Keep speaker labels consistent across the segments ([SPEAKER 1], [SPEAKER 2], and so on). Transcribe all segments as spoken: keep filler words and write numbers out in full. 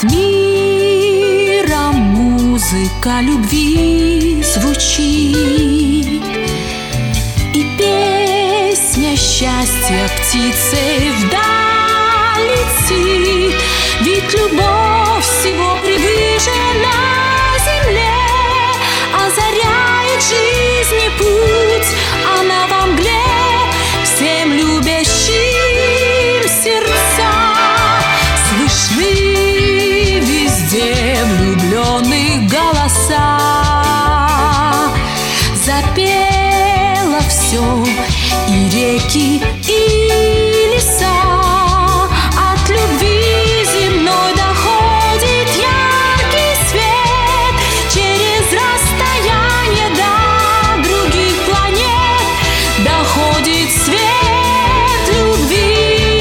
[SPEAKER 1] Над миром музыка любви звучит, и песня счастья птицей вдаль летит. Ведь любовь всего превыше на земле, озаряет жизни путь. Она во мгле всем любящим сердца. Слышны везде влюбленных голоса. Запело все, и реки, и леса. От любви земной доходит яркий свет через расстояние до других планет. Доходит свет любви.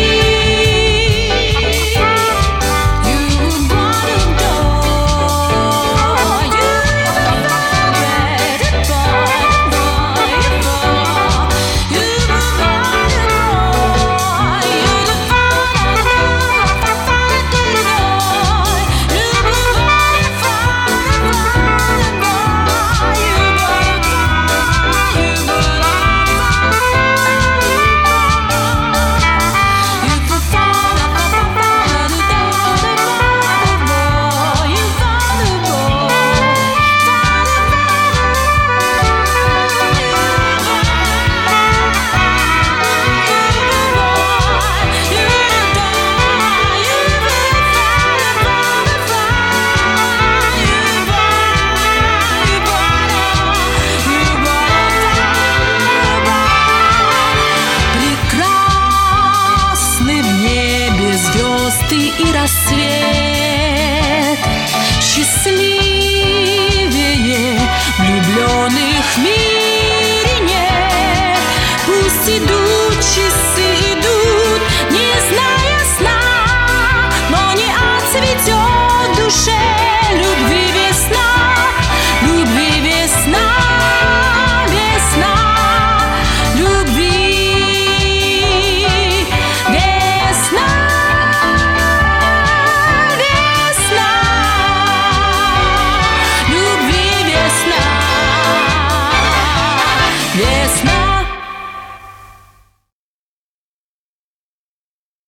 [SPEAKER 1] И рассвет счастливее влюбленных мир.